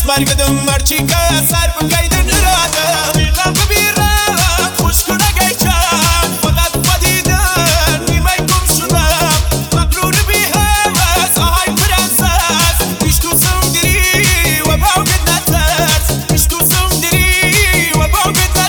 مرقدم مرچی که سر بگیدن اراده بیغم ببیرم خوش کنه گیچم فقط بدیدن نیمه گم شدم مقرور بی هوس آهای پرنسس پیش تو سندری و باقت نترس پیش تو سندری و باقت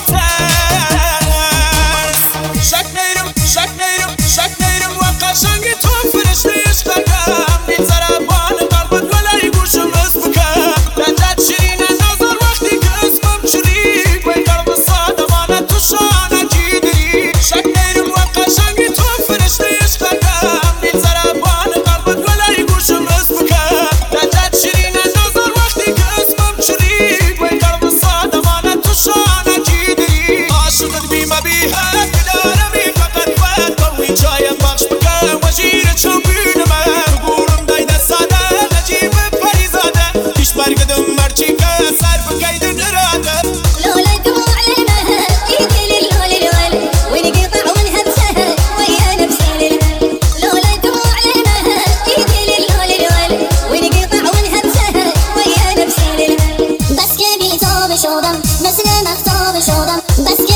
نترس شک نیرم و قشنگ تو فرشته عشقم بی طرفان قلبت ولای گوشم از بکم لذت شیرین نظر وقتی که اسمم شدی بای قلب صادمانه تو شانه جیدی شک نیرم و قشنگ تو فرشته عشقم بی طرفان قلبت ولای گوشم از بکم لذت شیرین نظر وقتی که اسمم شدی بای قلب صادمانه تو شانه جیدی عاشقت بیمه بیهد دارمی فقط باید قوی چایم بخش بکم و شیر چوبین من بورم دایده ساده نجیب پریزاده پیش برگدم مرچی که سر بگیدن اراده لولا دموع المهد ايدي للول الول ونقطع ونهبسها ويا نفسي للمل لولا دموع المهد ايدي للول الول ونقطع ونهبسها ويا نفسي للمل بس قبل توب شودم مثل مخطوب شودم بس